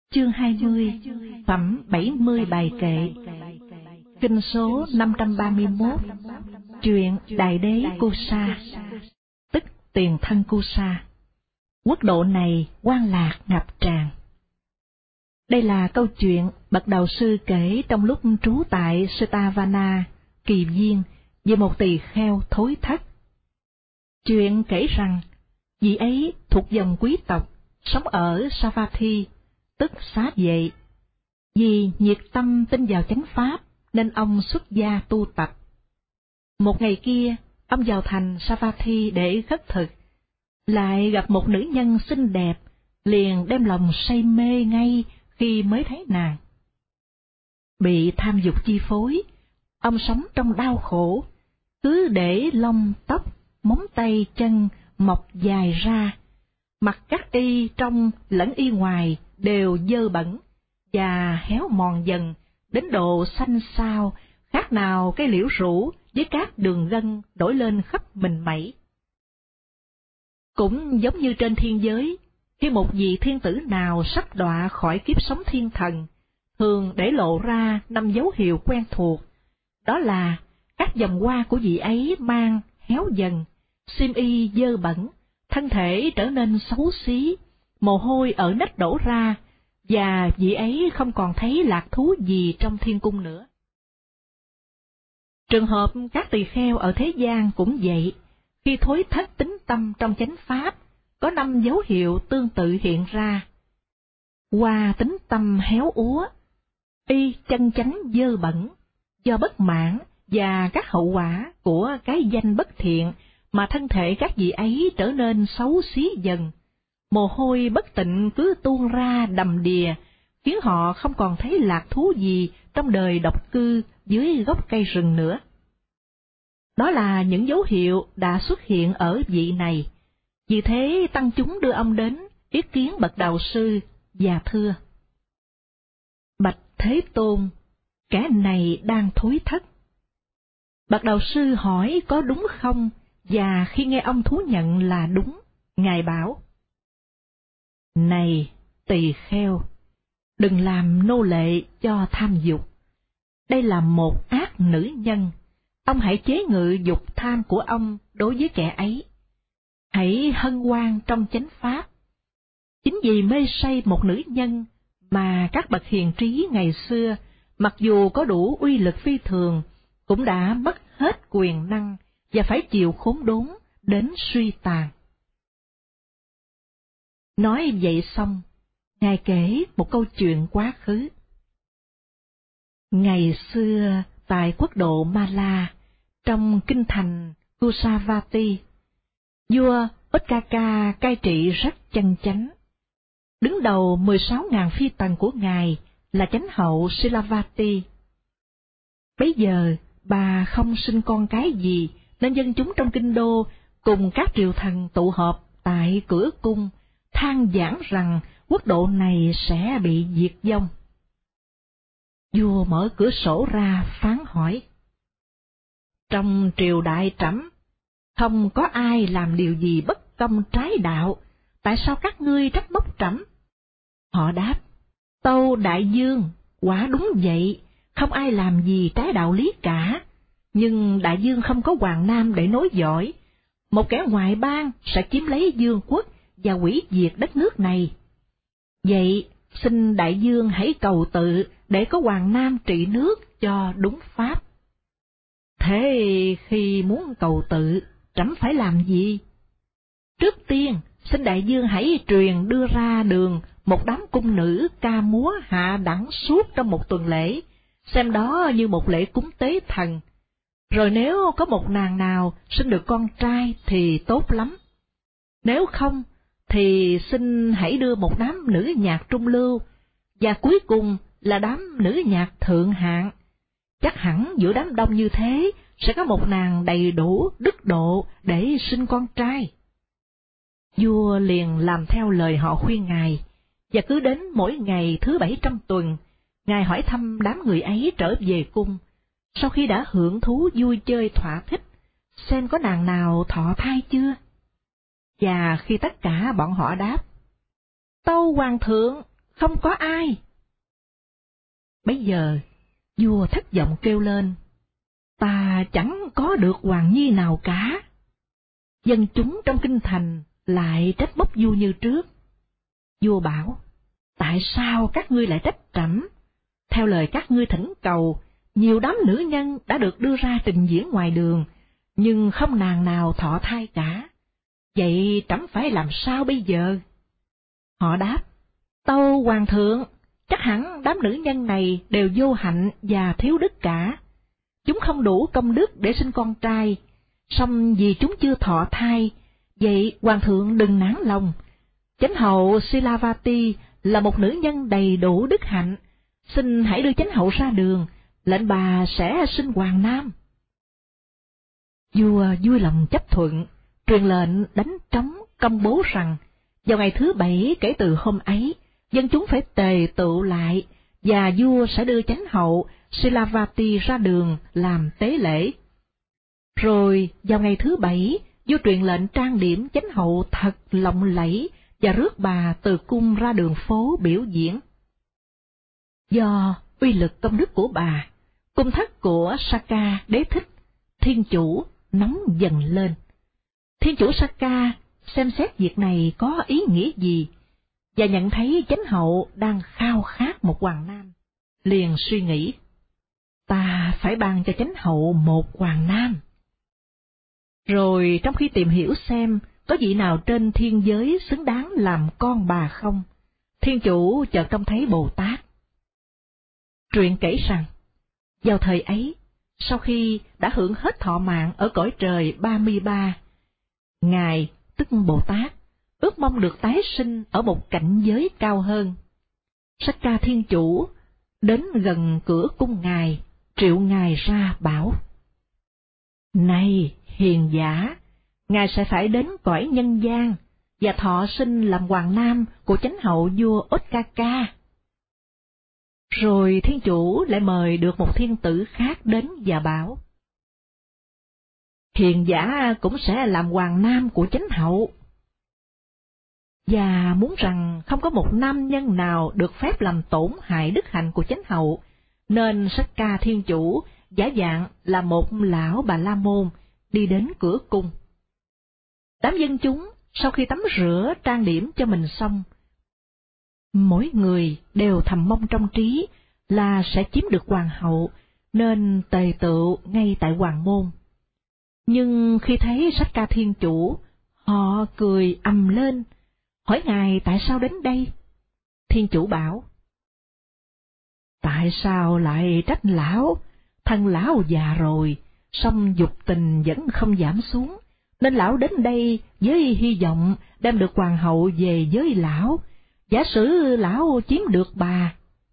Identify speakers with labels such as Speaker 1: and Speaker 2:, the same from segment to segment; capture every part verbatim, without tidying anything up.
Speaker 1: Chương hai mươi, phẩm bảy mươi bài kệ. Kinh số năm trăm ba mươi mốt. Truyện Đại đế Kusa, tức tiền thân Kusa. Quốc độ này hoang lạc ngập tràn. Đây là câu chuyện bậc đạo sư kể trong lúc trú tại Setavana, Kỳ Viên, về một tỳ kheo thối thất. Chuyện kể rằng, vị ấy thuộc dòng quý tộc, sống ở Savatthi, tức xá vệ. Vì nhiệt tâm tin vào chánh pháp, nên ông xuất gia tu tập. Một ngày kia, ông vào thành Savatthi để khất thực, lại gặp một nữ nhân xinh đẹp, liền đem lòng say mê ngay khi mới thấy nàng. Bị tham dục chi phối, ông sống trong đau khổ, cứ để lông tóc, móng tay chân mọc dài ra, mặc các y trong lẫn y ngoài đều dơ bẩn và héo mòn dần đến độ xanh xao, khác nào cái liễu rũ với các đường gân nổi lên khắp mình mẩy. Cũng giống như trên thiên giới, khi một vị thiên tử nào sắp đọa khỏi kiếp sống thiên thần, thường để lộ ra năm dấu hiệu quen thuộc, đó là các vòng hoa của vị ấy mang héo dần, xiêm y dơ bẩn, thân thể trở nên xấu xí, mồ hôi ở nách đổ ra, và vị ấy không còn thấy lạc thú gì trong thiên cung nữa. Trường hợp các tỳ kheo ở thế gian cũng vậy, khi thối thất tín tâm trong chánh pháp, có năm dấu hiệu tương tự hiện ra. Qua tín tâm héo úa, y chân chánh dơ bẩn, do bất mãn và các hậu quả của cái danh bất thiện mà thân thể các vị ấy trở nên xấu xí dần, mồ hôi bất tịnh cứ tuôn ra đầm đìa, khiến họ không còn thấy lạc thú gì trong đời độc cư dưới gốc cây rừng nữa. Đó là những dấu hiệu đã xuất hiện ở vị này, vì thế tăng chúng đưa ông đến ý kiến bậc đạo sư và thưa: Bạch Thế Tôn, kẻ này đang thối thất. Bậc đạo sư hỏi có đúng không, và khi nghe ông thú nhận là đúng, ngài bảo: Này tỳ kheo, đừng làm nô lệ cho tham dục. Đây là một ác nữ nhân, ông hãy chế ngự dục tham của ông đối với kẻ ấy. Hãy hân hoan trong chánh pháp. Chính vì mê say một nữ nhân mà các bậc hiền trí ngày xưa, mặc dù có đủ uy lực phi thường, cũng đã mất hết quyền năng và phải chịu khốn đốn đến suy tàn. Nói vậy xong, ngài kể một câu chuyện quá khứ. Ngày xưa tại quốc độ Mala, trong kinh thành Kusavati, vua Utkaka cai trị rất chân chánh. Đứng đầu mười sáu ngàn phi tần của ngài là chánh hậu Silavati. Bấy giờ bà không sinh con cái gì, nên dân chúng trong kinh đô cùng các triều thần tụ họp tại cửa cung, than vãn rằng quốc độ này sẽ bị diệt vong. Vua mở cửa sổ ra phán hỏi: Trong triều đại trẫm, không có ai làm điều gì bất công trái đạo, tại sao các ngươi trách móc trẫm? Họ đáp: Tâu đại vương, quả đúng vậy, không ai làm gì trái đạo lý cả, nhưng đại vương không có hoàng nam để nối dõi, một kẻ ngoại bang sẽ chiếm lấy vương quốc và hủy diệt đất nước này. Vậy xin đại vương hãy cầu tự để có hoàng nam trị nước cho đúng pháp. Thế khi muốn cầu tự, trẫm phải làm gì? Trước tiên, xin đại vương hãy truyền đưa ra đường một đám cung nữ ca múa hạ đẳng suốt trong một tuần lễ, xem đó như một lễ cúng tế thần. Rồi nếu có một nàng nào sinh được con trai thì tốt lắm. Nếu không, thì xin hãy đưa một đám nữ nhạc trung lưu, và cuối cùng là đám nữ nhạc thượng hạng. Chắc hẳn giữa đám đông như thế sẽ có một nàng đầy đủ đức độ để sinh con trai. Vua liền làm theo lời họ khuyên ngài, và cứ đến mỗi ngày thứ bảy trong tuần, ngài hỏi thăm đám người ấy trở về cung, sau khi đã hưởng thú vui chơi thỏa thích, xem có nàng nào thọ thai chưa. Và khi tất cả bọn họ đáp: Tâu hoàng thượng, không có ai. Bấy giờ, vua thất vọng kêu lên, ta chẳng có được hoàng nhi nào cả. Dân chúng trong kinh thành lại trách móc vua như trước. Vua bảo, tại sao các ngươi lại trách trẫm? Theo lời các ngươi thỉnh cầu, nhiều đám nữ nhân đã được đưa ra trình diễn ngoài đường, nhưng không nàng nào thọ thai cả. Vậy trẫm phải làm sao bây giờ? Họ đáp, tâu hoàng thượng, chắc hẳn đám nữ nhân này đều vô hạnh và thiếu đức cả. Chúng không đủ công đức để sinh con trai, song vì chúng chưa thọ thai, vậy hoàng thượng đừng nản lòng. Chánh hậu Silavati là một nữ nhân đầy đủ đức hạnh, xin hãy đưa chánh hậu ra đường, lệnh bà sẽ sinh hoàng nam. Vua vui lòng chấp thuận, truyền lệnh đánh trống công bố rằng, vào ngày thứ bảy kể từ hôm ấy, dân chúng phải tề tựu lại, và vua sẽ đưa chánh hậu Silavati ra đường làm tế lễ. Rồi vào ngày thứ bảy, vua truyền lệnh trang điểm chánh hậu thật lộng lẫy và rước bà từ cung ra đường phố biểu diễn. Do uy lực công đức của bà, cung thất của Saka đế thích, thiên chủ, nóng dần lên. Thiên chủ Saka xem xét việc này có ý nghĩa gì, và nhận thấy chánh hậu đang khao khát một hoàng nam, liền suy nghĩ, ta phải ban cho chánh hậu một hoàng nam. Rồi trong khi tìm hiểu xem có vị nào trên thiên giới xứng đáng làm con bà không, thiên chủ chợt trông thấy Bồ Tát. Truyện kể rằng, vào thời ấy, sau khi đã hưởng hết thọ mạng ở cõi trời ba mươi ba, Ngài, tức Bồ Tát, ước mong được tái sinh ở một cảnh giới cao hơn. Sakka Thiên Chủ đến gần cửa cung Ngài, triệu Ngài ra bảo, này hiền giả, Ngài sẽ phải đến cõi nhân gian và thọ sinh làm hoàng nam của chánh hậu vua Utkaka. Rồi Thiên Chủ lại mời được một thiên tử khác đến và bảo, hiền giả cũng sẽ làm hoàng nam của chánh hậu, và muốn rằng không có một nam nhân nào được phép làm tổn hại đức hạnh của chánh hậu, nên Sakka Thiên Chủ giả dạng là một lão Bà La Môn đi đến cửa cung. Đám dân chúng sau khi tắm rửa trang điểm cho mình xong, mỗi người đều thầm mong trong trí là sẽ chiếm được hoàng hậu, nên tề tựu ngay tại hoàng môn. Nhưng khi thấy Sakka Thiên Chủ, họ cười ầm lên, hỏi Ngài tại sao đến đây. Thiên Chủ bảo, tại sao lại trách lão? Thân lão già rồi, song dục tình vẫn không giảm xuống, nên lão đến đây với hy vọng đem được hoàng hậu về với lão, giả sử lão chiếm được bà.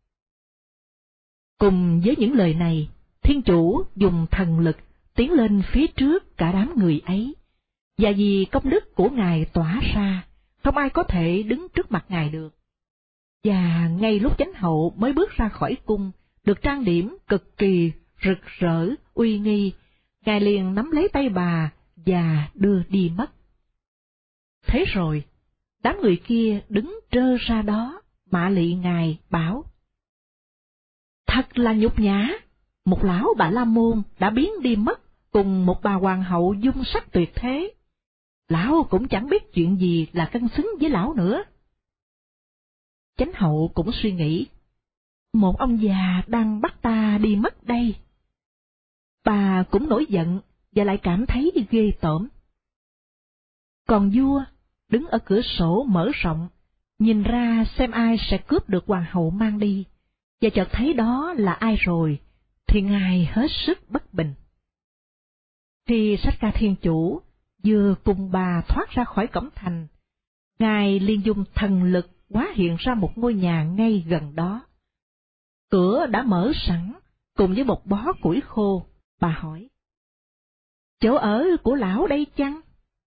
Speaker 1: Cùng với những lời này, Thiên Chủ dùng thần lực tiến lên phía trước cả đám người ấy, và vì công đức của Ngài tỏa ra, không ai có thể đứng trước mặt Ngài được. Và ngay lúc chánh hậu mới bước ra khỏi cung, được trang điểm cực kỳ rực rỡ, uy nghi, Ngài liền nắm lấy tay bà và đưa đi mất. Thế rồi, đám người kia đứng trơ ra đó, mạ lị Ngài, bảo, thật là nhục nhã, một lão Bà La Môn đã biến đi mất cùng một bà hoàng hậu dung sắc tuyệt thế. Lão cũng chẳng biết chuyện gì là cân xứng với lão nữa. Chánh hậu cũng suy nghĩ, một ông già đang bắt ta đi mất đây. Bà cũng nổi giận và lại cảm thấy ghê tởm. Còn vua, đứng ở cửa sổ mở rộng, nhìn ra xem ai sẽ cướp được hoàng hậu mang đi, và chợt thấy đó là ai rồi, thì Ngài hết sức bất bình. Khi Sakka Thiên Chủ vừa cùng bà thoát ra khỏi cổng thành, Ngài liền dùng thần lực hóa hiện ra một ngôi nhà ngay gần đó. Cửa đã mở sẵn, cùng với một bó củi khô. Bà hỏi, chỗ ở của lão đây chăng?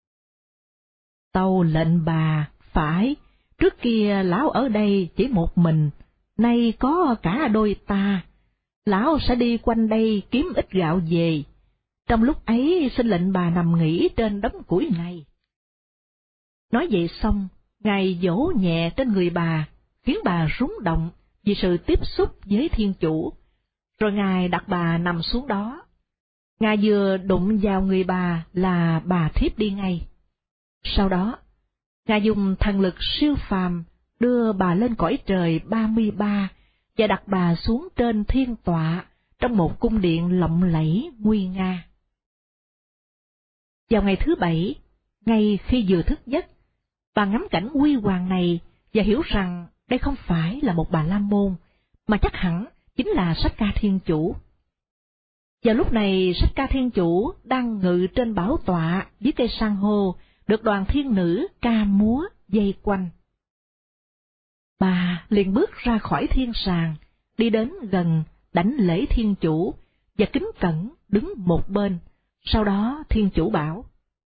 Speaker 1: Tâu lệnh bà, phải, trước kia lão ở đây chỉ một mình, nay có cả đôi ta. Lão sẽ đi quanh đây kiếm ít gạo về, trong lúc ấy xin lệnh bà nằm nghỉ trên đống củi này. Nói vậy xong, Ngài vỗ nhẹ trên người bà, khiến bà rúng động vì sự tiếp xúc với Thiên Chủ, rồi Ngài đặt bà nằm xuống đó. Ngài vừa đụng vào người bà là bà thiếp đi ngay. Sau đó, Ngài dùng thần lực siêu phàm đưa bà lên cõi trời ba mươi ba và đặt bà xuống trên thiên tọa trong một cung điện lộng lẫy nguy nga. Vào ngày thứ bảy, ngay khi vừa thức giấc, bà ngắm cảnh huy hoàng này và hiểu rằng đây không phải là một Bà La Môn, mà chắc hẳn chính là Sách Ca Thiên Chủ. Vào lúc này, Sách Ca Thiên Chủ đang ngự trên bảo tọa dưới cây san hô, được đoàn thiên nữ ca múa vây quanh. Bà liền bước ra khỏi thiên sàng, đi đến gần đảnh lễ Thiên Chủ và kính cẩn đứng một bên. Sau đó Thiên Chủ bảo: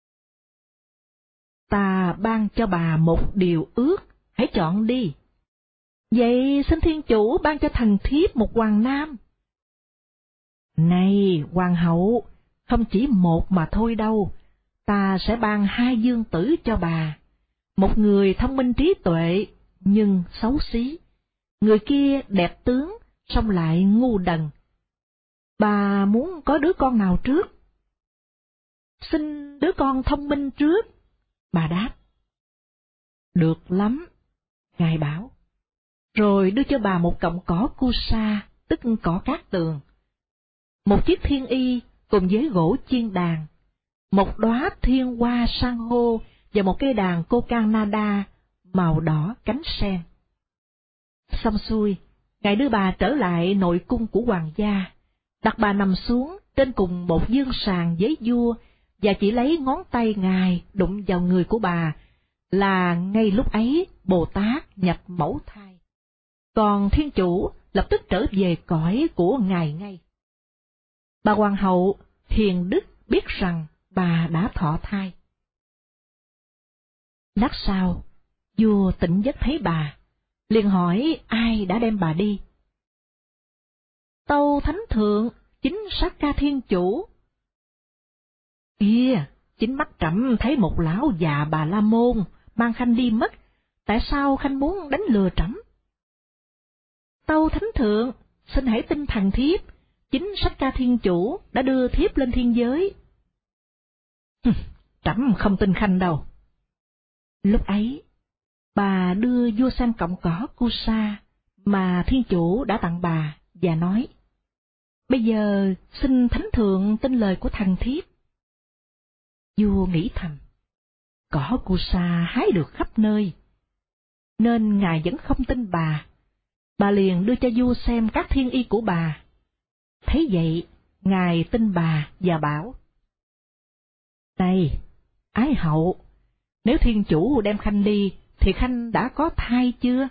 Speaker 1: "Ta ban cho bà một điều ước, hãy chọn đi." "Vậy xin Thiên Chủ ban cho thần thiếp một hoàng nam." "Này, hoàng hậu, không chỉ một mà thôi đâu, ta sẽ ban hai dương tử cho bà. Một người thông minh trí tuệ, nhưng xấu xí. Người kia đẹp tướng, song lại ngu đần. Bà muốn có đứa con nào trước?" "Xin đứa con thông minh trước." Bà đáp. "Được lắm," Ngài bảo, rồi đưa cho bà một cọng cỏ Kusa, tức cỏ cát tường, một chiếc thiên y cùng với gỗ chiên đàn, một đóa thiên hoa san hô và một cây đàn Kokanada màu đỏ cánh sen. Xong xuôi, Ngài đưa bà trở lại nội cung của hoàng gia, đặt bà nằm xuống trên cùng một giường sàng với vua, và chỉ lấy ngón tay Ngài đụng vào người của bà là ngay lúc ấy Bồ Tát nhập mẫu thai. Còn Thiên Chủ lập tức trở về cõi của Ngài ngay. Bà hoàng hậu hiền đức biết rằng bà đã thọ thai. Lát sau, vua tỉnh giấc thấy bà, liền hỏi ai đã đem bà đi. "Tâu Thánh Thượng, chính Sát Ca Thiên Chủ." "Kìa, chính mắt trẫm thấy một lão già Bà La Môn mang khanh đi mất, tại sao khanh muốn đánh lừa trẫm?" "Tâu Thánh Thượng, xin hãy tin thần thiếp, chính Sách Ca Thiên Chủ đã đưa thiếp lên thiên giới." "Trẫm không tin khanh đâu." Lúc ấy, bà đưa vua xem cọng cỏ Kusa mà Thiên Chủ đã tặng bà và nói: "Bây giờ xin Thánh Thượng tin lời của thần thiếp." Vua nghĩ thầm, cỏ Kusa hái được khắp nơi, nên Ngài vẫn không tin bà. Bà liền đưa cho vua xem các thiên y của bà. Thấy vậy, Ngài tin bà và bảo: "Này, ái hậu, nếu Thiên Chủ đem khanh đi, thì khanh đã có thai chưa?"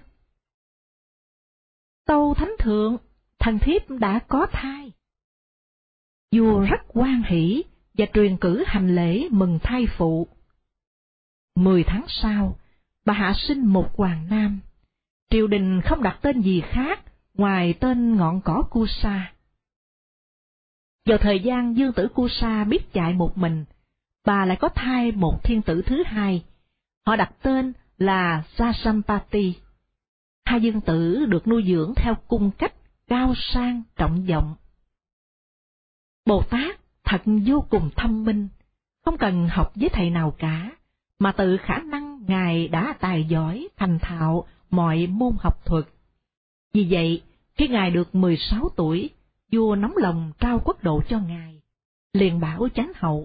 Speaker 1: "Tâu Thánh Thượng, thần thiếp đã có thai." Vua rất hoan hỉ và truyền cử hành lễ mừng thai phụ. Mười tháng sau, bà hạ sinh một hoàng nam. Triều đình không đặt tên gì khác ngoài tên ngọn cỏ Kusa. Vào thời gian dương tử Kusa biết chạy một mình, bà lại có thai một thiên tử thứ hai. Họ đặt tên là Sasampati. Hai dương tử được nuôi dưỡng theo cung cách cao sang trọng vọng. Bồ Tát thật vô cùng thông minh, không cần học với thầy nào cả, mà tự khả năng Ngài đã tài giỏi thành thạo mọi môn học thuật. Vì vậy, khi Ngài được mười sáu tuổi, vua nóng lòng trao quốc độ cho Ngài, liền bảo chánh hậu: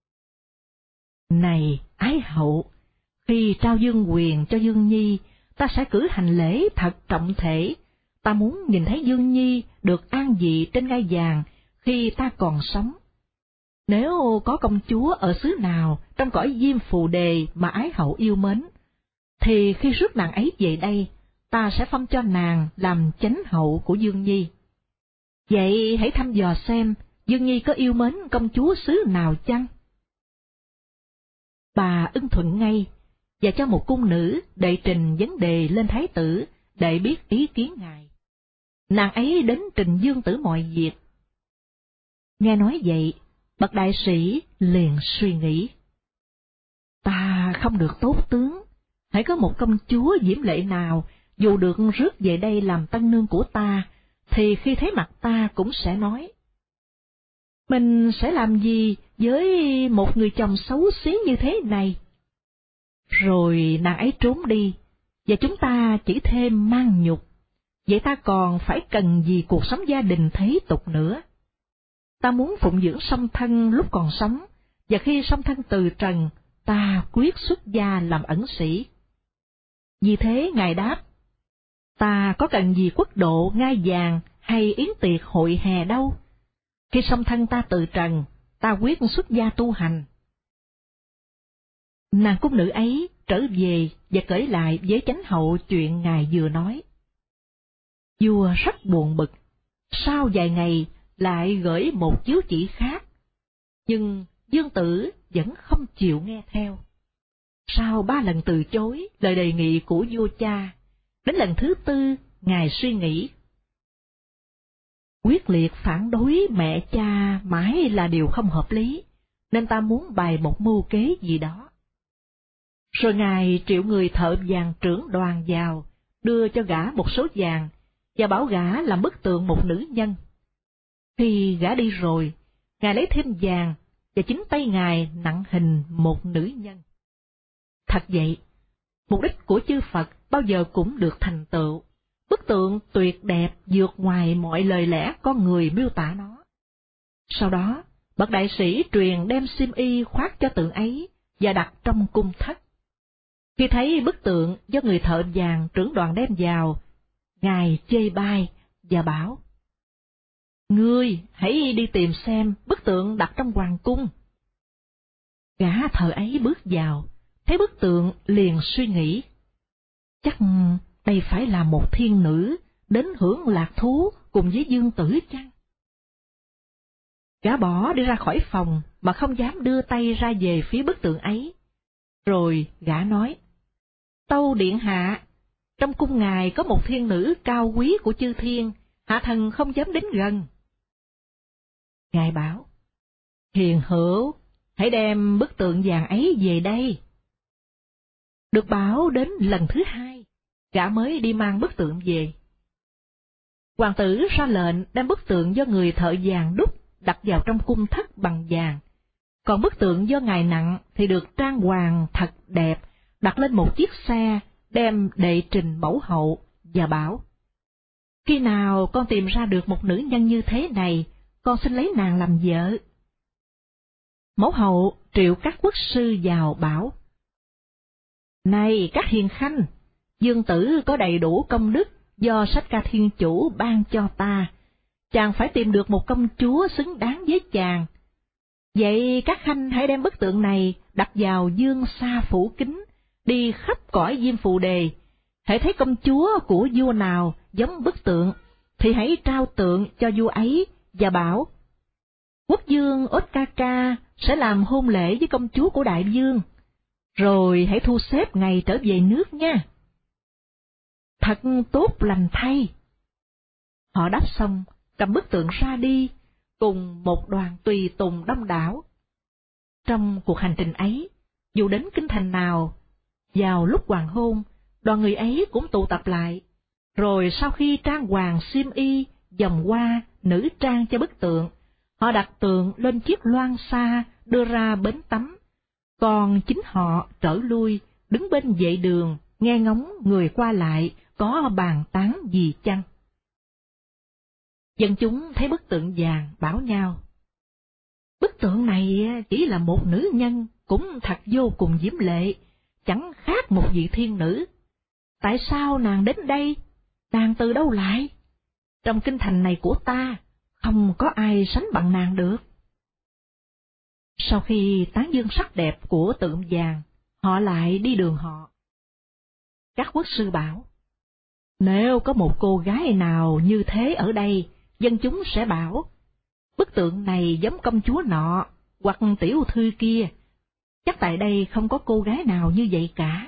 Speaker 1: "Này, ái hậu, khi trao dương quyền cho Dương Nhi, ta sẽ cử hành lễ thật trọng thể. Ta muốn nhìn thấy Dương Nhi được an vị trên ngai vàng khi ta còn sống. Nếu có công chúa ở xứ nào trong cõi Diêm Phù Đề mà ái hậu yêu mến, thì khi rước nàng ấy về đây, ta sẽ phong cho nàng làm chánh hậu của Dương Nhi. Vậy hãy thăm dò xem Dương Nhi có yêu mến công chúa xứ nào chăng?" Bà ưng thuận ngay, và cho một cung nữ đệ trình vấn đề lên thái tử để biết ý kiến ngài. Nàng ấy đến trình dương tử mọi việc. Nghe nói vậy, bậc đại sĩ liền suy nghĩ: "Ta không được tốt tướng, hãy có một công chúa diễm lệ nào dù được rước về đây làm tân nương của ta, thì khi thấy mặt ta cũng sẽ nói: mình sẽ làm gì với một người chồng xấu xí như thế này? Rồi nàng ấy trốn đi, và chúng ta chỉ thêm mang nhục. Vậy ta còn phải cần gì cuộc sống gia đình thế tục nữa? Ta muốn phụng dưỡng song thân lúc còn sống, và khi song thân từ trần, ta quyết xuất gia làm ẩn sĩ. Vì thế Ngài đáp: ta có cần gì quốc độ, ngai vàng hay yến tiệc hội hè đâu. Khi song thân ta từ trần, ta quyết xuất gia tu hành. Nàng cung nữ ấy trở về và kể lại với chánh hậu chuyện Ngài vừa nói. Vua rất buồn bực, sau vài ngày lại gửi một chiếu chỉ khác, nhưng Dương Tử vẫn không chịu nghe theo. Sau ba lần từ chối lời đề nghị của vua cha, đến lần thứ tư Ngài suy nghĩ. Quyết liệt phản đối mẹ cha mãi là điều không hợp lý, nên ta muốn bày một mưu kế gì đó. Rồi Ngài triệu người thợ vàng trưởng đoàn vào, đưa cho gã một số vàng, và bảo gã làm bức tượng một nữ nhân. Khi gã đi rồi, Ngài lấy thêm vàng, và chính tay Ngài nặng hình một nữ nhân. Thật vậy, mục đích của chư Phật bao giờ cũng được thành tựu. Bức tượng tuyệt đẹp vượt ngoài mọi lời lẽ con người miêu tả nó. Sau đó, bậc đại sĩ truyền đem xiêm y khoác cho tượng ấy và đặt trong cung thất. Khi thấy bức tượng do người thợ vàng trưởng đoàn đem vào, Ngài chê bai và bảo: ngươi hãy đi tìm xem bức tượng đặt trong hoàng cung. Gã thợ ấy bước vào, thấy bức tượng liền suy nghĩ: chắc đây phải là một thiên nữ đến hưởng lạc thú cùng với Dương Tử chăng? Gã bỏ đi ra khỏi phòng mà không dám đưa tay ra về phía bức tượng ấy. Rồi gã nói: tâu điện hạ, trong cung ngài có một thiên nữ cao quý của chư thiên, hạ thần không dám đến gần. Ngài bảo: hiền hữu, hãy đem bức tượng vàng ấy về đây. Được bảo đến lần thứ hai, gã mới đi mang bức tượng về. Hoàng tử ra lệnh đem bức tượng do người thợ vàng đúc đặt vào trong cung thất bằng vàng, còn bức tượng do ngài nặng thì được trang hoàng thật đẹp, đặt lên một chiếc xe, đem đệ trình mẫu hậu và bảo: khi nào con tìm ra được một nữ nhân như thế này, con xin lấy nàng làm vợ. Mẫu hậu triệu các quốc sư vào bảo: này các hiền khanh, Dương Tử có đầy đủ công đức do Sách Ca Thiên Chủ ban cho ta, chàng phải tìm được một công chúa xứng đáng với chàng. Vậy các khanh hãy đem bức tượng này đặt vào dương sa phủ kính, đi khắp cõi Diêm Phù Đề. Hãy thấy công chúa của vua nào giống bức tượng, thì hãy trao tượng cho vua ấy và bảo: quốc vương Otkaka sẽ làm hôn lễ với công chúa của đại vương, rồi hãy thu xếp ngày trở về nước nha. Thật tốt lành thay. Họ đáp xong, cầm bức tượng ra đi, cùng một đoàn tùy tùng đông đảo. Trong cuộc hành trình ấy, dù đến kinh thành nào, vào lúc hoàng hôn, đoàn người ấy cũng tụ tập lại, rồi sau khi trang hoàng xiêm y, vòng hoa, nữ trang cho bức tượng, họ đặt tượng lên chiếc loan xa đưa ra bến tắm, còn chính họ trở lui, đứng bên vệ đường, nghe ngóng người qua lại có bàn tán gì chăng. Dân chúng thấy bức tượng vàng bảo nhau: bức tượng này chỉ là một nữ nhân, cũng thật vô cùng diễm lệ, chẳng khác một vị thiên nữ. Tại sao nàng đến đây? Nàng từ đâu lại? Trong kinh thành này của ta, không có ai sánh bằng nàng được. Sau khi tán dương sắc đẹp của tượng vàng, họ lại đi đường họ. Các quốc sư bảo: nếu có một cô gái nào như thế ở đây, dân chúng sẽ bảo: bức tượng này giống công chúa nọ, hoặc tiểu thư kia. Chắc tại đây không có cô gái nào như vậy cả.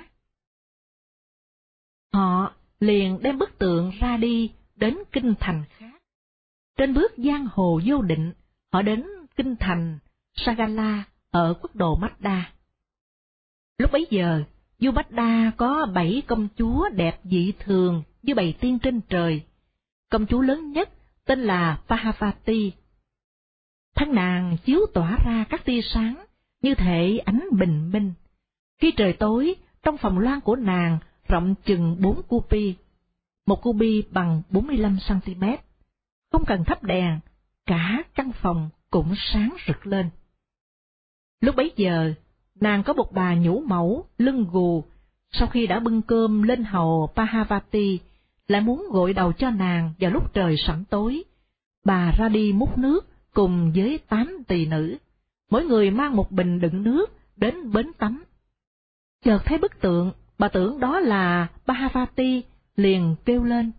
Speaker 1: Họ liền đem bức tượng ra đi đến kinh thành khác. Trên bước giang hồ vô định, họ đến kinh thành Sagala ở quốc độ Mazda. Lúc bấy giờ, vua Mada có bảy công chúa đẹp dị thường như bầy tiên trên trời. Công chúa lớn nhất tên là Pahavati. Thân nàng chiếu tỏa ra các tia sáng như thể ánh bình minh. Khi trời tối, trong phòng loan của nàng rộng chừng bốn cupi, một cupi bằng bốn mươi lăm xăng ti mét. Không cần thắp đèn, cả căn phòng cũng sáng rực lên. Lúc bấy giờ, nàng có một bà nhũ mẫu, lưng gù, sau khi đã bưng cơm lên hầu Pahavati, lại muốn gội đầu cho nàng vào lúc trời sẩm tối. Bà ra đi múc nước cùng với tám tỳ nữ, mỗi người mang một bình đựng nước đến bến tắm. Chợt thấy bức tượng, bà tưởng đó là Pahavati, liền kêu lên: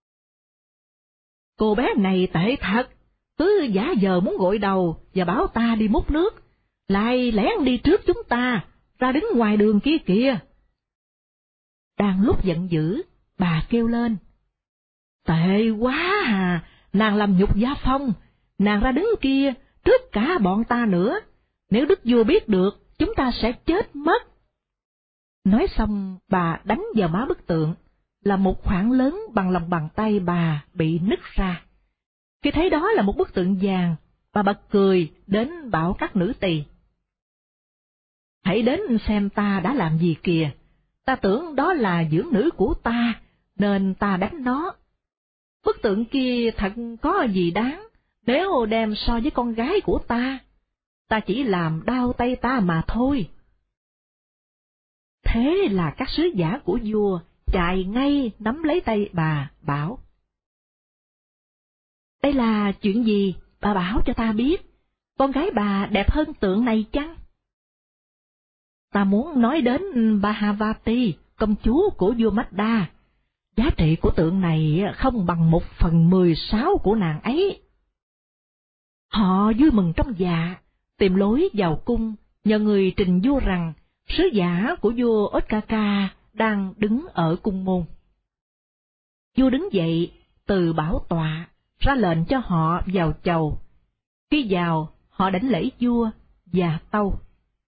Speaker 1: "Cô bé này tệ thật, cứ giả vờ muốn gội đầu và bảo ta đi múc nước, lại lén đi trước chúng ta, ra đứng ngoài đường kia kìa." Đang lúc giận dữ, bà kêu lên: "Tệ quá à, nàng làm nhục gia phong, nàng ra đứng kia trước cả bọn ta nữa, nếu đức vua biết được, chúng ta sẽ chết mất." Nói xong, bà đánh vào má bức tượng, là một khoảng lớn bằng lòng bàn tay bà bị nứt ra. Khi thấy đó là một bức tượng vàng, bà bật cười đến bảo các nữ tỳ: "Hãy đến xem ta đã làm gì kìa, ta tưởng đó là dưỡng nữ của ta, nên ta đánh nó. Bức tượng kia thật có gì đáng, nếu đem so với con gái của ta, ta chỉ làm đau tay ta mà thôi." Thế là các sứ giả của vua chạy ngay nắm lấy tay bà, bảo: "Đây là chuyện gì, bà bảo cho ta biết, con gái bà đẹp hơn tượng này chăng?" "Ta muốn nói đến Pahavati, công chúa của vua Mada. Giá trị của tượng này không bằng một phần mười sáu của nàng ấy." Họ vui mừng trong dạ, tìm lối vào cung, nhờ người trình vua rằng sứ giả của vua Otkaka đang đứng ở cung môn. Vua đứng dậy từ bảo tọa, ra lệnh cho họ vào chầu. Khi vào, họ đảnh lễ vua và tâu: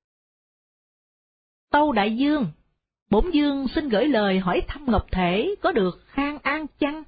Speaker 1: "Tâu đại vương, bổn vương xin gửi lời hỏi thăm ngọc thể có được khang an chăng?"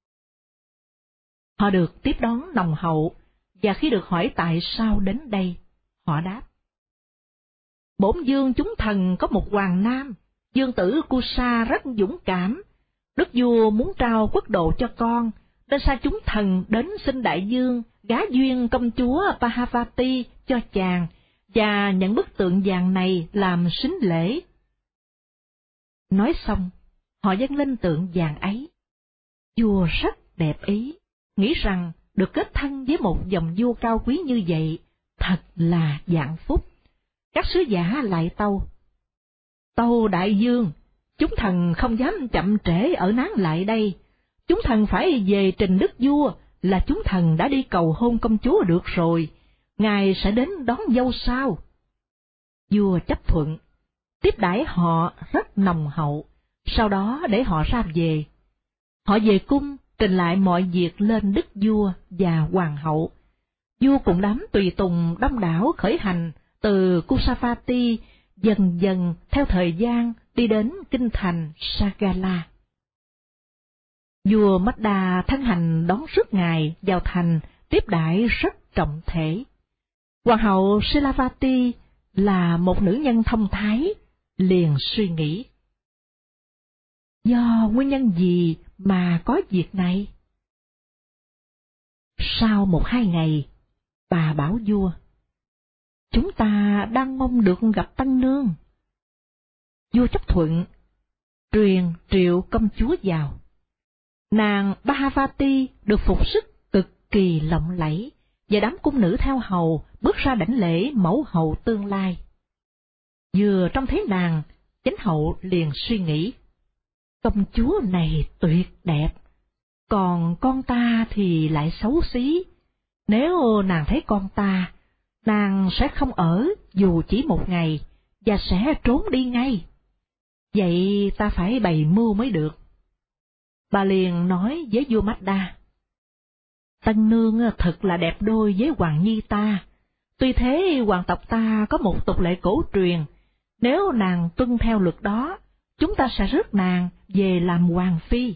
Speaker 1: Họ được tiếp đón nồng hậu, và khi được hỏi tại sao đến đây, họ đáp: "Bổn vương chúng thần có một hoàng nam, vương tử Kusa rất dũng cảm. Đức vua muốn trao quốc độ cho con, nên sai chúng thần đến xin đại vương gá duyên công chúa Pahavati cho chàng, và nhận bức tượng vàng này làm sính lễ." Nói xong, họ dâng lên tượng vàng ấy. Vua rất đẹp ý, nghĩ rằng được kết thân với một dòng vua cao quý như vậy, thật là vạn phúc. Các sứ giả lại tâu: "Tâu đại vương, chúng thần không dám chậm trễ ở nán lại đây. Chúng thần phải về trình đức vua là chúng thần đã đi cầu hôn công chúa được rồi, ngài sẽ đến đón dâu sao?" Vua chấp thuận, tiếp đãi họ rất nồng hậu, sau đó để họ ra về. Họ về cung, trình lại mọi việc lên đức vua và hoàng hậu. Vua cùng đám tùy tùng đông đảo khởi hành từ Kusavati, dần dần theo thời gian đi đến kinh thành Sagala. Vua Mada thân hành đón rước ngài vào thành, tiếp đãi rất trọng thể. Hoàng hậu Silavati là một nữ nhân thông thái, liền suy nghĩ: do nguyên nhân gì mà có việc này? Sau một hai ngày, bà bảo vua: "Chúng ta đang mong được gặp tân nương." Vua chấp thuận, truyền triệu công chúa vào. Nàng Pahavati được phục sức cực kỳ lộng lẫy, và đám cung nữ theo hầu bước ra đảnh lễ mẫu hậu tương lai. Vừa trông thấy nàng, chánh hậu liền suy nghĩ: công chúa này tuyệt đẹp, còn con ta thì lại xấu xí. Nếu nàng thấy con ta, nàng sẽ không ở dù chỉ một ngày, và sẽ trốn đi ngay. Vậy ta phải bày mưu mới được. Bà liền nói với vua Mada: tân nương thật là đẹp đôi với hoàng nhi ta. Tuy thế hoàng tộc ta có một tục lệ cổ truyền, Nếu nàng tuân theo luật đó, chúng ta sẽ rước nàng về làm hoàng phi.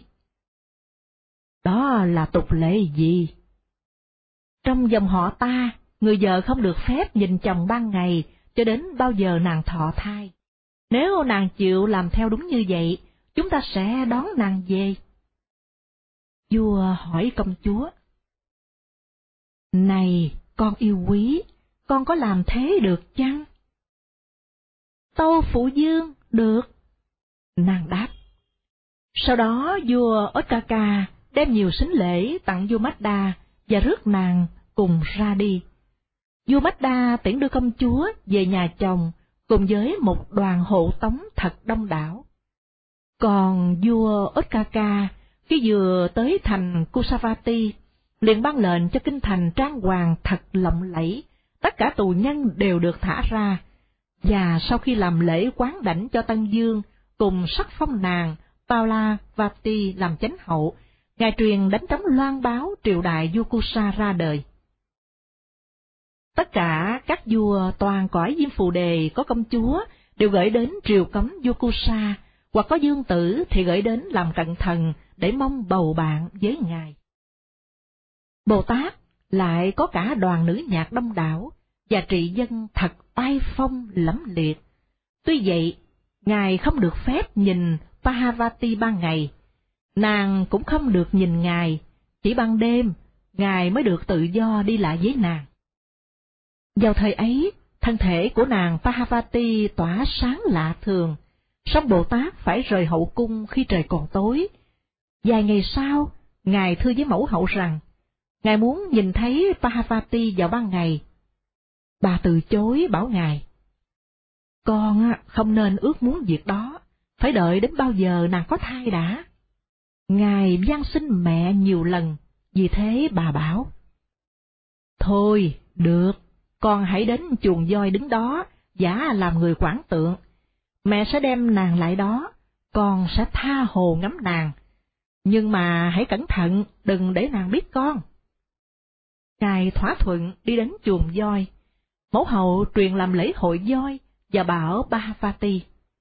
Speaker 1: Đó là tục lệ gì? Trong dòng họ ta, người vợ không được phép nhìn chồng ban ngày cho đến bao giờ nàng thọ thai. Nếu nàng chịu làm theo đúng như vậy, chúng ta sẽ đón nàng về. Vua hỏi công chúa: Này, con yêu quý, con có làm thế được chăng? Tâu phụ vương, được. Nàng đáp. Sau đó vua Otkaka đem nhiều sính lễ tặng vua Mazda và rước nàng cùng ra đi. Vua Mazda tiễn đưa công chúa về nhà chồng cùng với một đoàn hộ tống thật đông đảo. Còn vua Otkaka khi vừa tới thành Kusavati, liền ban lệnh cho kinh thành trang hoàng thật lộng lẫy, tất cả tù nhân đều được thả ra, và sau khi làm lễ quán đảnh cho Tân Dương cùng sắc phong nàng Paulavati làm chánh hậu, ngài truyền đánh trống loan báo triều đại vua Kusa ra đời. Tất cả các vua toàn cõi Diêm Phù Đề có công chúa đều gửi đến triều cấm vua Kusa, hoặc có dương tử thì gửi đến làm cận thần để mong bầu bạn với ngài. Bồ Tát lại có cả đoàn nữ nhạc đông đảo và trị dân thật oai phong lẫm liệt. Tuy vậy, ngài không được phép nhìn Pahavati ban ngày, nàng cũng không được nhìn ngài, chỉ ban đêm ngài mới được tự do đi lại với nàng. Vào thời ấy, thân thể của nàng Pahavati tỏa sáng lạ thường, song Bồ Tát phải rời hậu cung khi trời còn tối. Vài ngày sau, ngài thưa với mẫu hậu rằng, ngài muốn nhìn thấy Pahavati vào ban ngày. Bà từ chối bảo ngài, con không nên ước muốn việc đó, phải đợi đến bao giờ nàng có thai đã. Ngài van xin mẹ nhiều lần, vì thế bà bảo, thôi, được, con hãy đến chuồng voi đứng đó, giả làm người quản tượng. Mẹ sẽ đem nàng lại đó, con sẽ tha hồ ngắm nàng, nhưng mà hãy cẩn thận, đừng để nàng biết con. Ngài thỏa thuận đi đến chuồng voi. Mẫu hậu truyền làm lễ hội voi và bảo Pahavati,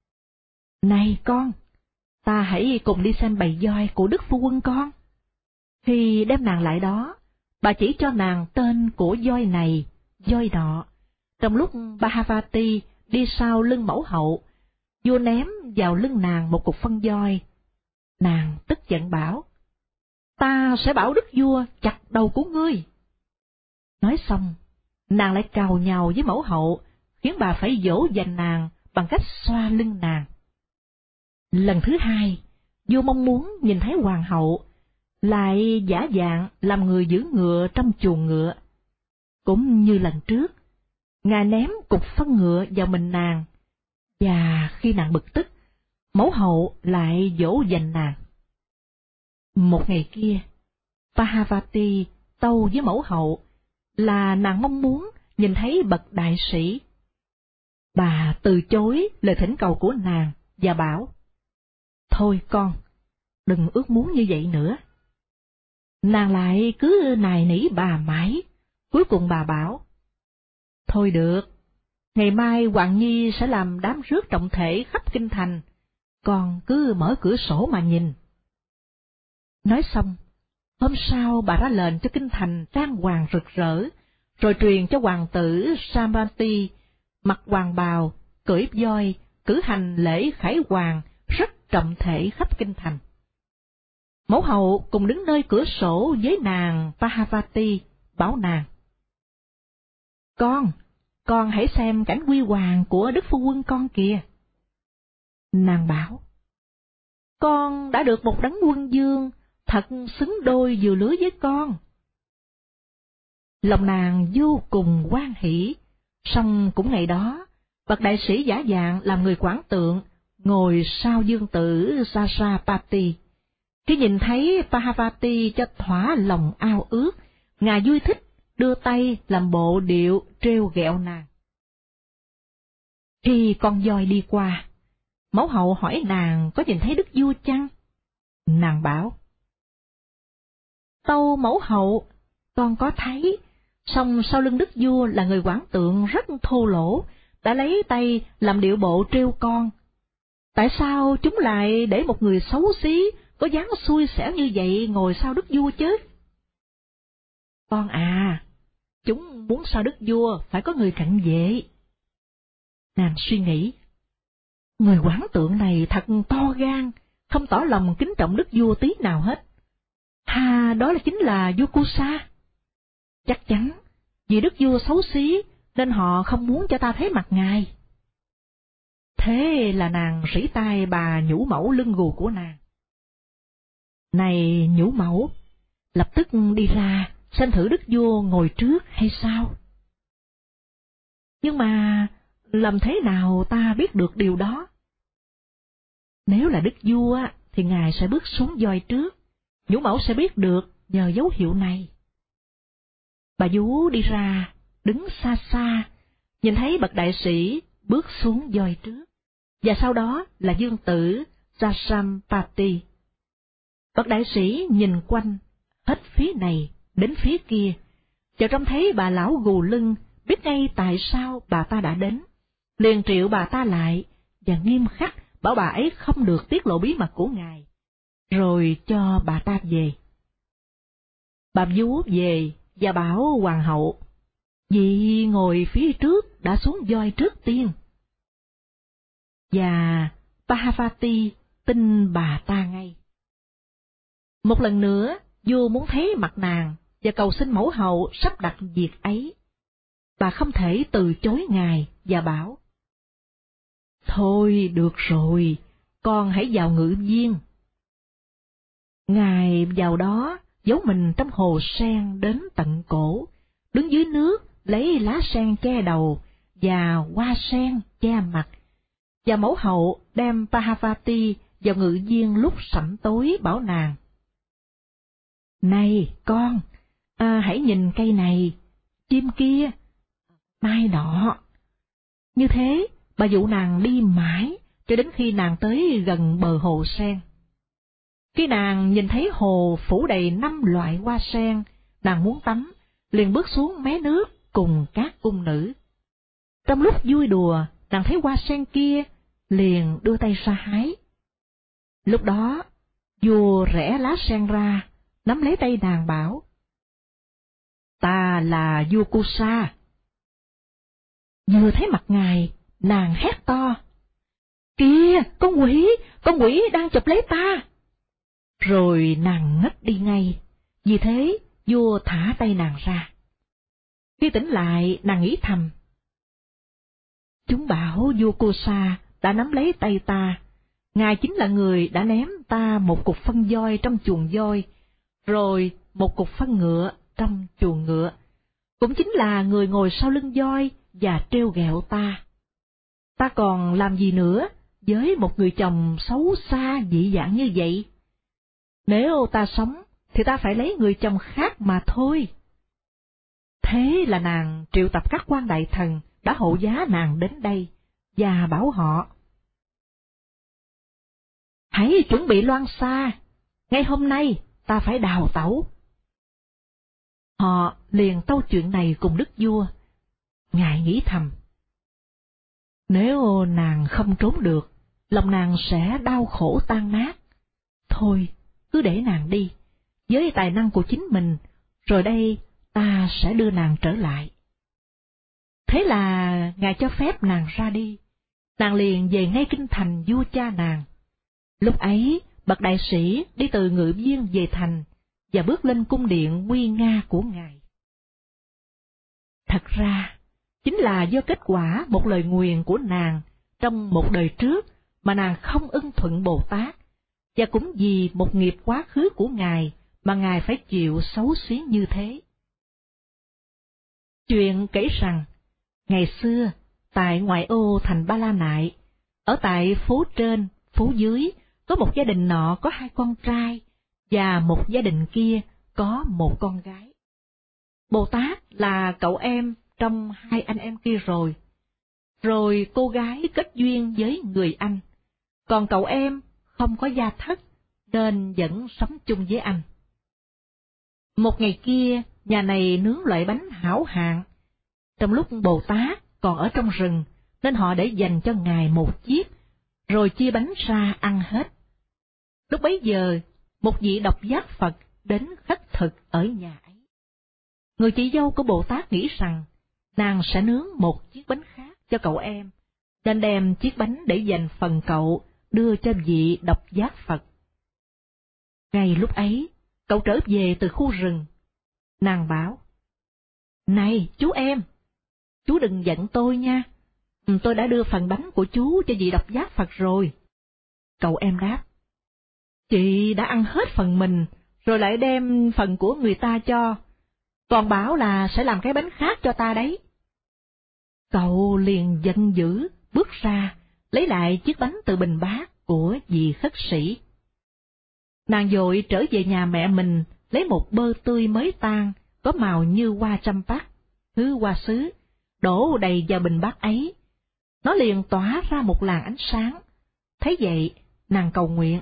Speaker 1: này con, ta hãy cùng đi xem bầy voi của đức phu quân con. Khi đem nàng lại đó, bà chỉ cho nàng tên của voi này, voi nọ. Trong lúc Pahavati đi sau lưng mẫu hậu, vua ném vào lưng nàng một cục phân voi. Nàng tức giận bảo, ta sẽ bảo đức vua chặt đầu của ngươi. Nói xong, nàng lại càu nhàu với mẫu hậu, khiến bà phải dỗ dành nàng bằng cách xoa lưng nàng. Lần thứ hai, vua mong muốn nhìn thấy hoàng hậu, lại giả dạng làm người giữ ngựa trong chuồng ngựa. Cũng như lần trước, ngài ném cục phân ngựa vào mình nàng, và khi nàng bực tức, mẫu hậu lại dỗ dành nàng. Một ngày kia, Pahavati tâu với mẫu hậu là nàng mong muốn nhìn thấy bậc đại sĩ. Bà từ chối lời thỉnh cầu của nàng và bảo, thôi con, đừng ước muốn như vậy nữa. Nàng lại cứ nài nỉ bà mãi, cuối cùng bà bảo, thôi được, ngày mai Hoàng Nhi sẽ làm đám rước trọng thể khắp kinh thành, con cứ mở cửa sổ mà nhìn. Nói xong, hôm sau bà ra lệnh cho kinh thành trang hoàng rực rỡ, rồi truyền cho hoàng tử Samanti mặc hoàng bào, cưỡi voi, cử hành lễ khải hoàng rất trọng thể khắp kinh thành. Mẫu hậu cùng đứng nơi cửa sổ với nàng Pahavati, bảo nàng, con, con hãy xem cảnh huy hoàng của đức phu quân con kìa. Nàng bảo, con đã được một đấng quân vương, thật xứng đôi vừa lứa với con. Lòng nàng vô cùng hoan hỷ, song cũng ngày đó, bậc đại sĩ giả dạng làm người quản tượng, ngồi sau dương tử Sasapati. Khi nhìn thấy Pahavati cho thỏa lòng ao ước, ngài vui thích, đưa tay làm bộ điệu trêu ghẹo nàng. Khi con voi đi qua, mẫu hậu hỏi nàng có nhìn thấy đức vua chăng? Nàng bảo, tâu mẫu hậu, con có thấy, song sau lưng đức vua là người quản tượng rất thô lỗ, đã lấy tay làm điệu bộ trêu con. Tại sao chúng lại để một người xấu xí, có dáng xui xẻo như vậy ngồi sau đức vua chứ? Con à, chúng muốn sau đức vua phải có người cạnh vệ. Nàng suy nghĩ, người quản tượng này thật to gan, không tỏ lòng kính trọng đức vua tí nào hết. Ha, đó là chính là vua Kusa. Chắc chắn, vì đức vua xấu xí, nên họ không muốn cho ta thấy mặt ngài. Thế là nàng rỉ tai bà nhũ mẫu lưng gù của nàng. Này nhũ mẫu, lập tức đi ra, xem thử đức vua ngồi trước hay sao? Nhưng mà, làm thế nào ta biết được điều đó? Nếu là đức vua, thì ngài sẽ bước xuống voi trước, nhũ mẫu sẽ biết được nhờ dấu hiệu này. Bà vú đi ra, đứng xa xa, nhìn thấy bậc đại sĩ bước xuống voi trước, và sau đó là dương tử Jasampati. Bậc đại sĩ nhìn quanh, hết phía này đến phía kia, và trông thấy bà lão gù lưng, biết ngay tại sao bà ta đã đến, liền triệu bà ta lại và nghiêm khắc bảo bà ấy không được tiết lộ bí mật của ngài, rồi cho bà ta về. Bà vú về và bảo hoàng hậu, vị ngồi phía trước đã xuống voi trước tiên. Và Pahavati tin bà ta ngay. Một lần nữa, vua muốn thấy mặt nàng và cầu xin mẫu hậu sắp đặt việc ấy. Bà không thể từ chối ngài và bảo, thôi được rồi, con hãy vào ngự viên. Ngài vào đó, giấu mình trong hồ sen đến tận cổ, đứng dưới nước lấy lá sen che đầu và hoa sen che mặt, và mẫu hậu đem Pahavati vào ngự viên lúc sẩm tối bảo nàng, này con, à, hãy nhìn cây này, chim kia, mai nọ. Như thế, bà dụ nàng đi mãi, cho đến khi nàng tới gần bờ hồ sen. Khi nàng nhìn thấy hồ phủ đầy năm loại hoa sen, nàng muốn tắm, liền bước xuống mé nước cùng các cung nữ. Trong lúc vui đùa, nàng thấy hoa sen kia, liền đưa tay ra hái. Lúc đó, vua rẽ lá sen ra, nắm lấy tay nàng bảo, ta là vua Kusa. Vừa thấy mặt ngài, nàng hét to, kìa, con quỷ, con quỷ đang chụp lấy ta. Rồi nàng ngất đi ngay, vì thế vua thả tay nàng ra. Khi tỉnh lại, nàng nghĩ thầm, chúng bảo vua Kusa đã nắm lấy tay ta, ngài chính là người đã ném ta một cục phân voi trong chuồng voi, rồi một cục phân ngựa trong chuồng ngựa, cũng chính là người ngồi sau lưng voi và trêu ghẹo ta. Ta còn làm gì nữa với một người chồng xấu xa dị dạng như vậy? Nếu ta sống, thì ta phải lấy người chồng khác mà thôi. Thế là nàng triệu tập các quan đại thần đã hộ giá nàng đến đây, và bảo họ, hãy chuẩn bị loan xa, ngay hôm nay ta phải đào tẩu. Họ liền tâu chuyện này cùng đức vua. Ngài nghĩ thầm, nếu nàng không trốn được, lòng nàng sẽ đau khổ tan nát. Thôi, cứ để nàng đi, với tài năng của chính mình, rồi đây ta sẽ đưa nàng trở lại. Thế là ngài cho phép nàng ra đi, nàng liền về ngay kinh thành vua cha nàng. Lúc ấy, bậc đại sĩ đi từ ngự viên về thành, và bước lên cung điện nguy nga của ngài. Thật ra, chính là do kết quả một lời nguyền của nàng trong một đời trước mà nàng không ưng thuận Bồ Tát, và cũng vì một nghiệp quá khứ của ngài mà ngài phải chịu xấu xí như thế. Chuyện kể rằng, ngày xưa, tại ngoại ô thành Ba La Nại, ở tại phố trên, phố dưới, có một gia đình nọ có hai con trai, và một gia đình kia có một con gái. Bồ Tát là cậu em trong hai anh em kia rồi. Rồi cô gái kết duyên với người anh, còn cậu em không có gia thất, nên vẫn sống chung với anh. Một ngày kia, nhà này nướng loại bánh hảo hạng. Trong lúc Bồ Tát còn ở trong rừng, nên họ để dành cho Ngài một chiếc, rồi chia bánh ra ăn hết. Lúc bấy giờ, một vị độc giác Phật đến khất thực ở nhà ấy. Người chị dâu của Bồ Tát nghĩ rằng nàng sẽ nướng một chiếc bánh khác cho cậu em, nên đem chiếc bánh để dành phần cậu đưa cho vị độc giác Phật. Ngay lúc ấy, cậu trở về từ khu rừng. Nàng bảo, này chú em, chú đừng giận tôi nha, tôi đã đưa phần bánh của chú cho vị độc giác Phật rồi. Cậu em đáp, chị đã ăn hết phần mình, rồi lại đem phần của người ta cho, còn bảo là sẽ làm cái bánh khác cho ta đấy. Cậu liền giận dữ, bước ra, lấy lại chiếc bánh từ bình bát của vị khất sĩ. Nàng vội trở về nhà mẹ mình, lấy một bơ tươi mới tan, có màu như hoa trăm bát, thứ hoa sứ, đổ đầy vào bình bát ấy. Nó liền tỏa ra một làn ánh sáng. Thấy vậy, nàng cầu nguyện.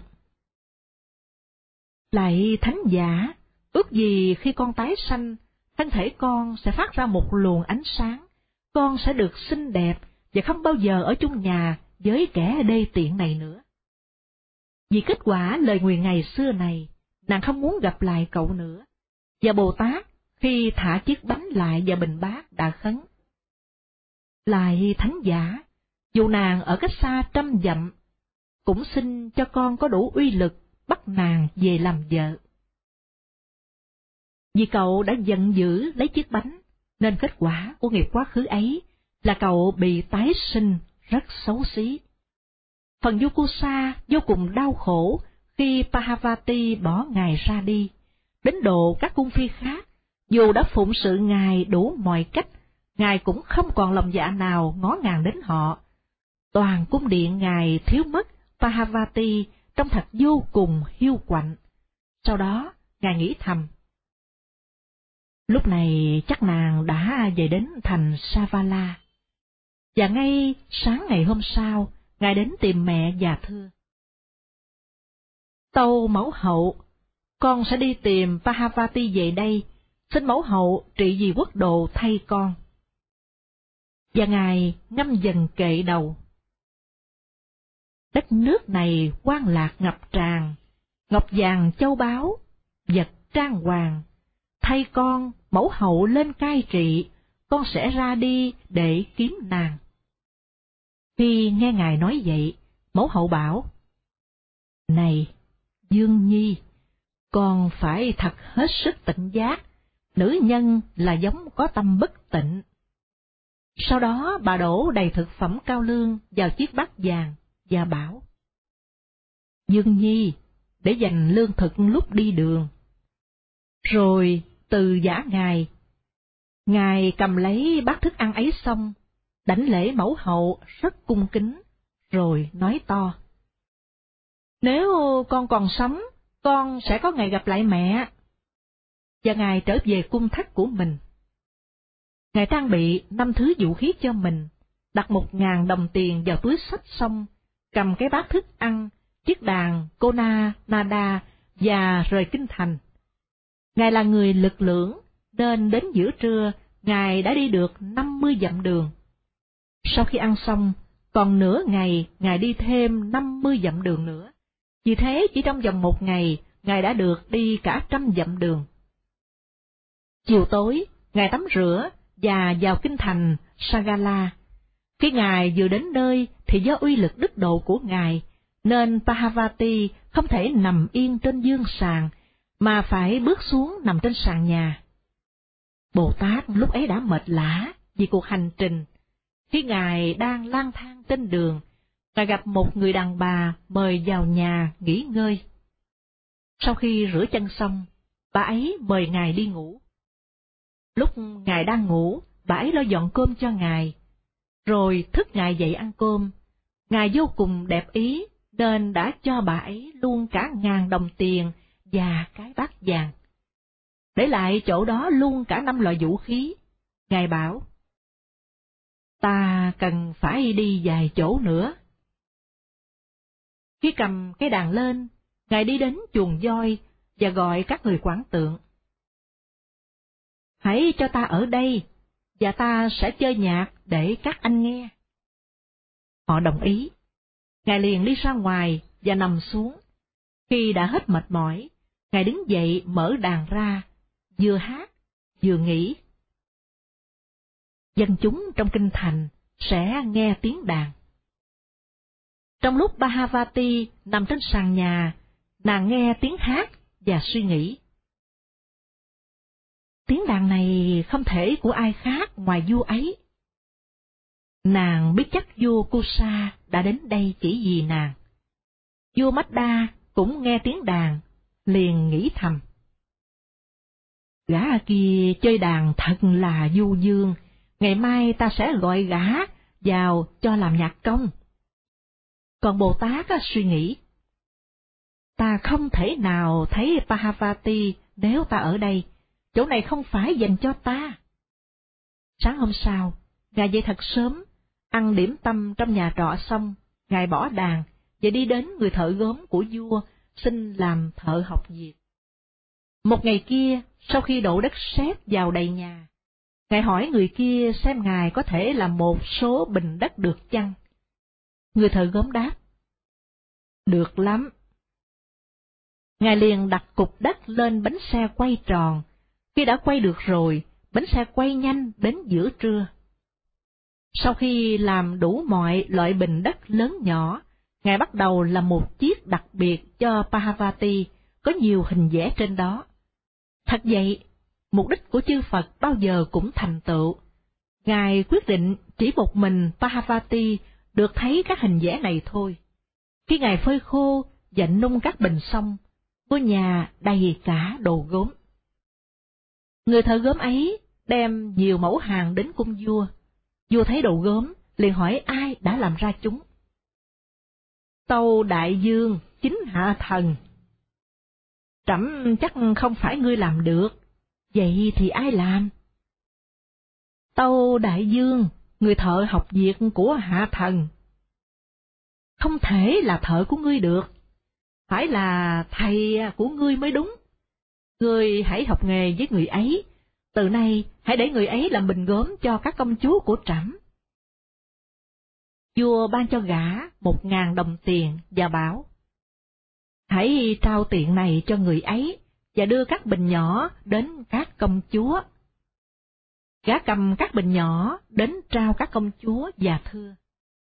Speaker 1: Lạy Thánh Giả, ước gì khi con tái sanh, thân thể con sẽ phát ra một luồng ánh sáng, con sẽ được xinh đẹp và không bao giờ ở chung nhà với kẻ đê tiện này nữa. Vì kết quả lời nguyền ngày xưa này, nàng không muốn gặp lại cậu nữa, và Bồ Tát khi thả chiếc bánh lại vào bình bát đã khấn. Lạy Thánh Giả, dù nàng ở cách xa trăm dặm, cũng xin cho con có đủ uy lực bắt nàng về làm vợ. Vì cậu đã giận dữ lấy chiếc bánh, nên kết quả của nghiệp quá khứ ấy là cậu bị tái sinh rất xấu xí. Phần Yukusa vô cùng đau khổ khi Pahavati bỏ Ngài ra đi, đến độ các cung phi khác, dù đã phụng sự Ngài đủ mọi cách, Ngài cũng không còn lòng dạ nào ngó ngàng đến họ. Toàn cung điện Ngài thiếu mất Pahavati trông thật vô cùng hiu quạnh. Sau đó, Ngài nghĩ thầm. Lúc này chắc nàng đã về đến thành Savala. Và ngay sáng ngày hôm sau, Ngài đến tìm mẹ và thưa. Tâu mẫu hậu, con sẽ đi tìm Pahavati về đây, xin mẫu hậu trị vì quốc độ thay con. Và Ngài ngâm dần kệ đầu. Đất nước này hoang lạc ngập tràn, ngọc vàng châu báu, vật trang hoàng. Thay con, mẫu hậu lên cai trị, con sẽ ra đi để kiếm nàng. Khi nghe Ngài nói vậy, mẫu hậu bảo, này, Dương Nhi, con phải thật hết sức tỉnh giác, nữ nhân là giống có tâm bất tịnh. Sau đó bà đổ đầy thực phẩm cao lương vào chiếc bát vàng và bảo, Dương Nhi, để dành lương thực lúc đi đường. Rồi từ giả Ngài, Ngài cầm lấy bát thức ăn ấy xong, đảnh lễ mẫu hậu rất cung kính, rồi nói to. Nếu con còn sống, con sẽ có ngày gặp lại mẹ. Và Ngài trở về cung thất của mình. Ngài trang bị năm thứ vũ khí cho mình, đặt một ngàn đồng tiền vào túi xách xong, cầm cái bát thức ăn, chiếc đàn Kona Nada và rời kinh thành. Ngài là người lực lưỡng, nên đến giữa trưa, Ngài đã đi được năm mươi dặm đường. Sau khi ăn xong, còn nửa ngày Ngài đi thêm năm mươi dặm đường nữa. Vì thế chỉ trong vòng một ngày, Ngài đã được đi cả trăm dặm đường. Chiều tối, Ngài tắm rửa và vào kinh thành Sagala. Khi Ngài vừa đến nơi thì do uy lực đức độ của Ngài, nên Pahavati không thể nằm yên trên giường sàn, mà phải bước xuống nằm trên sàn nhà. Bồ Tát lúc ấy đã mệt lả vì cuộc hành trình. Khi Ngài đang lang thang trên đường, Ngài gặp một người đàn bà mời vào nhà nghỉ ngơi. Sau khi rửa chân xong, bà ấy mời Ngài đi ngủ. Lúc Ngài đang ngủ, bà ấy lo dọn cơm cho Ngài, rồi thức Ngài dậy ăn cơm. Ngài vô cùng đẹp ý, nên đã cho bà ấy luôn cả ngàn đồng tiền và cái bát vàng. Để lại chỗ đó luôn cả năm loại vũ khí. Ngài bảo, ta cần phải đi vài chỗ nữa. Khi cầm cái đàn lên, Ngài đi đến chuồng voi và gọi các người quản tượng. Hãy cho ta ở đây, và ta sẽ chơi nhạc để các anh nghe. Họ đồng ý. Ngài liền đi ra ngoài và nằm xuống. Khi đã hết mệt mỏi, Ngài đứng dậy mở đàn ra, vừa hát, vừa nghĩ. Dân chúng trong kinh thành sẽ nghe tiếng đàn. Trong lúc Pahavati nằm trên sàn nhà, nàng nghe tiếng hát và suy nghĩ. Tiếng đàn này không thể của ai khác ngoài vua ấy. Nàng biết chắc vua Kusa đã đến đây chỉ vì nàng. Vua Madda cũng nghe tiếng đàn, liền nghĩ thầm. Gã kia chơi đàn thật là du dương, ngày mai ta sẽ gọi gã vào cho làm nhạc công. Còn Bồ Tát suy nghĩ. Ta không thể nào thấy Pahavati nếu ta ở đây, chỗ này không phải dành cho ta. Sáng hôm sau, Ngài dậy thật sớm, ăn điểm tâm trong nhà trọ xong, Ngài bỏ đàn và đi đến người thợ gốm của vua xin làm thợ học việc. Một ngày kia, sau khi đổ đất sét vào đầy nhà, Ngài hỏi người kia xem Ngài có thể làm một số bình đất được chăng? Người thợ gốm đáp. Được lắm. Ngài liền đặt cục đất lên bánh xe quay tròn. Khi đã quay được rồi, bánh xe quay nhanh đến giữa trưa. Sau khi làm đủ mọi loại bình đất lớn nhỏ, Ngài bắt đầu làm một chiếc đặc biệt cho Pahavati, có nhiều hình vẽ trên đó. Thật vậy, mục đích của chư Phật bao giờ cũng thành tựu. Ngài quyết định chỉ một mình Pahavati được thấy các hình vẽ này thôi. Khi Ngài phơi khô và nung các bình xong, ngôi nhà đầy cả đồ gốm. Người thợ gốm ấy đem nhiều mẫu hàng đến cung vua. Vua thấy đồ gốm, liền hỏi ai đã làm ra chúng. Tâu Đại Dương, chính hạ thần. Trẫm chắc không phải ngươi làm được, vậy thì ai làm? Tâu Đại Dương, người thợ học việc của hạ thần. Không thể là thợ của ngươi được, phải là thầy của ngươi mới đúng. Ngươi hãy học nghề với người ấy, từ nay hãy để người ấy làm bình gốm cho các công chúa của trẫm. Vua ban cho gã một ngàn đồng tiền và bảo, hãy trao tiền này cho người ấy và đưa các bình nhỏ đến các công chúa. Gã cầm các bình nhỏ đến trao các công chúa và thưa.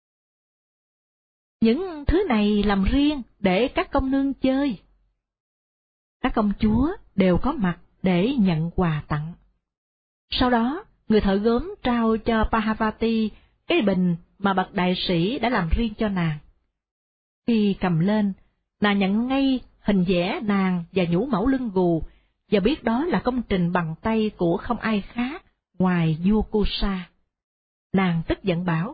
Speaker 1: Những thứ này làm riêng để các công nương chơi. Các công chúa đều có mặt để nhận quà tặng. Sau đó, người thợ gốm trao cho Pahavati cái bình mà bậc đại sĩ đã làm riêng cho nàng. Khi cầm lên, nàng nhận ngay hình vẽ nàng và nhũ mẫu lưng gù, và biết đó là công trình bằng tay của không ai khác ngoài vua Kusa. Nàng tức giận bảo,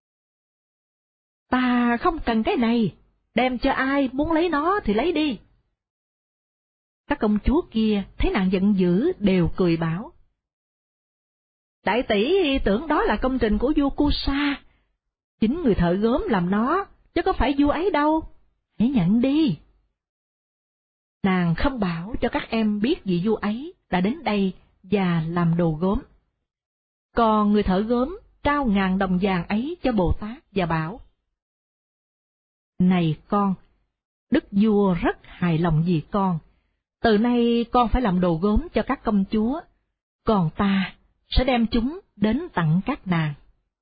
Speaker 1: ta không cần cái này, đem cho ai muốn lấy nó thì lấy đi. Các công chúa kia thấy nàng giận dữ đều cười bảo, đại tỷ tưởng đó là công trình của vua Kusa, chính người thợ gốm làm nó, chứ có phải vua ấy đâu, hãy nhận đi. Nàng không bảo cho các em biết vị vua ấy đã đến đây và làm đồ gốm. Còn người thợ gốm trao ngàn đồng vàng ấy cho Bồ Tát và bảo, này con, đức vua rất hài lòng vì con, từ nay con phải làm đồ gốm cho các công chúa, còn ta sẽ đem chúng đến tặng các nàng.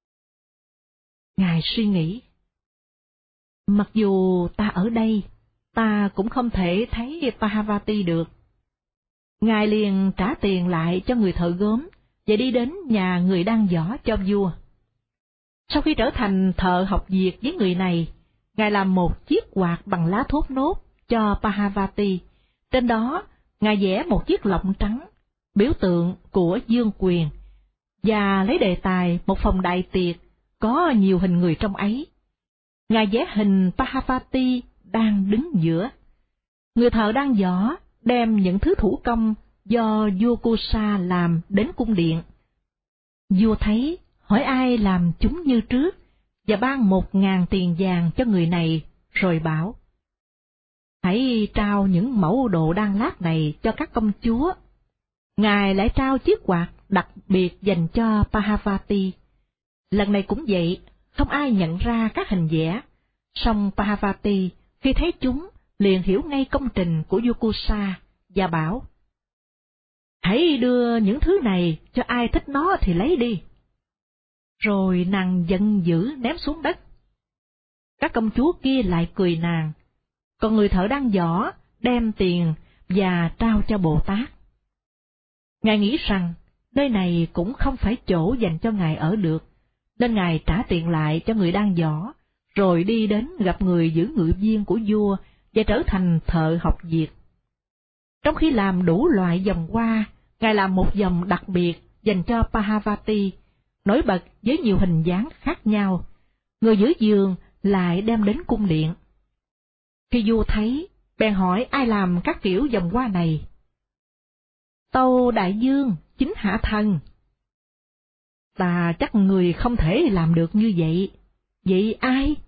Speaker 1: Ngài suy nghĩ, mặc dù ta ở đây, ta cũng không thể thấy Pahavati được. Ngài liền trả tiền lại cho người thợ gốm và đi đến nhà người đan giỏ cho vua. Sau khi trở thành thợ học việc với người này, Ngài làm một chiếc quạt bằng lá thốt nốt cho Pahavati. Trên đó, Ngài vẽ một chiếc lọng trắng, biểu tượng của vương quyền, và lấy đề tài một phòng đại tiệc có nhiều hình người trong ấy. Ngài vẽ hình Pahavati đang đứng giữa. Người thợ đan giỏ đem những thứ thủ công do vua Kusa làm đến cung điện. Vua thấy, hỏi ai làm chúng như trước, và ban một ngàn tiền vàng cho người này, rồi bảo, hãy trao những mẫu đồ đan lát này cho các công chúa. Ngài lại trao chiếc quạt đặc biệt dành cho Pahavati. Lần này cũng vậy, không ai nhận ra các hình vẽ, song Parvati khi thấy chúng liền hiểu ngay công trình của vua Kusa và bảo: hãy đưa những thứ này cho ai thích nó thì lấy đi. Rồi nàng giận dữ ném xuống đất. Các công chúa kia lại cười nàng, còn người thợ đan giỏ đem tiền và trao cho Bồ Tát. Ngài nghĩ rằng nơi này cũng không phải chỗ dành cho ngài ở được, nên ngài trả tiền lại cho người đan giỏ, rồi đi đến gặp người giữ ngự viên của vua và trở thành thợ học việc. Trong khi làm đủ loại vòng hoa, ngài làm một vòng đặc biệt dành cho Parvati, nổi bật với nhiều hình dáng khác nhau. Người giữ giường lại đem đến cung điện. Khi vua thấy, bèn hỏi ai làm các kiểu vòng hoa này. Tâu đại dương, chính hạ thần. Ta chắc người không thể làm được như vậy. Vậy ai?